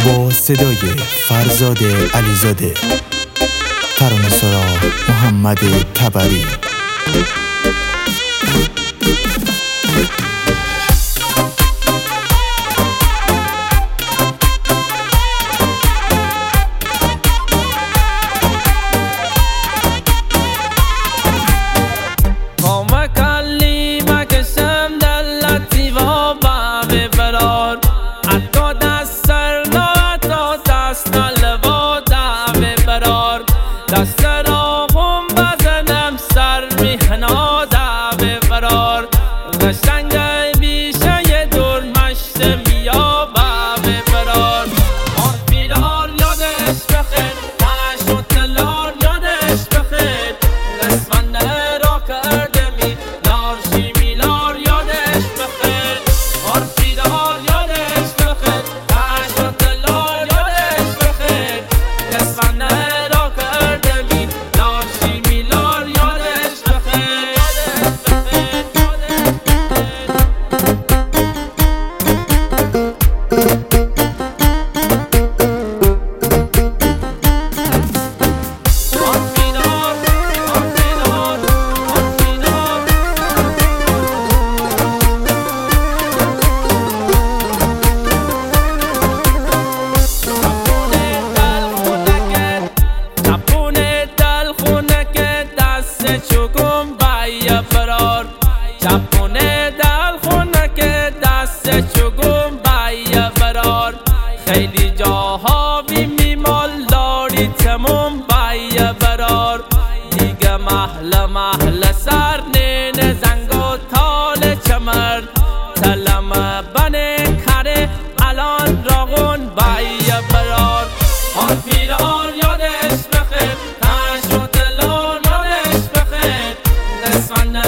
با صدای فرزاد علیزاده، ترانه‌سرا محمد تبری. دست راهم بزنم سر میهنا دعوه فرار قشنگ بیشه یه دور مشت میابه فرار بیدار یادش بخیر تنش و تلار یادش بخیر قسمت را کرده میلار میلار یادش بخیر بیدار یادش بخیر تنش و تلار یادش بخیر قسمت چپونه دل خونه که دست چگم بایه فرار خیلی جاها میمال داری تموم بایه فرار دیگه محل سر نین زنگ و تال چمر تلم بنه کره الان راغون بایه فرار پیرار یادش بخیر تنش و تلار یادش بخیر قسمت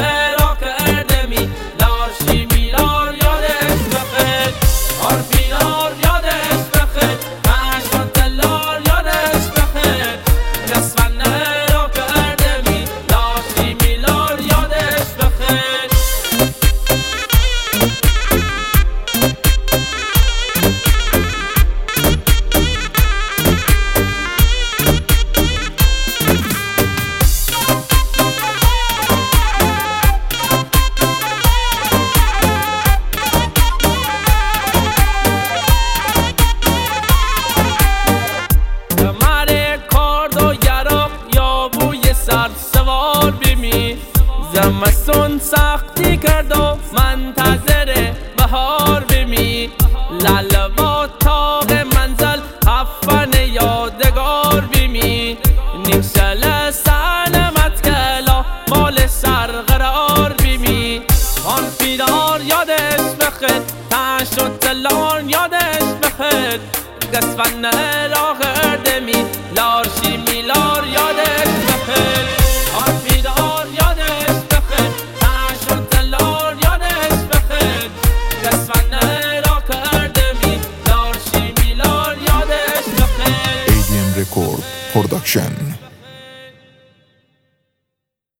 سوار بیمی زمستون سختی کرد و منتظر بهار بیمی لال با تاق منزل حفن یادگار بیمی نیکسل سلامت کلا مال سرقرار بیمی آن پیدار یادش بخیر تنش و تلان یادش بخیر قسفن را غردمی لارشی میلار یادش بخیر بیدار یادش بخیر تنش و تلار یادش بخیر قسمت را کرده میلار میلار یادش بخیر. ADM Record Production.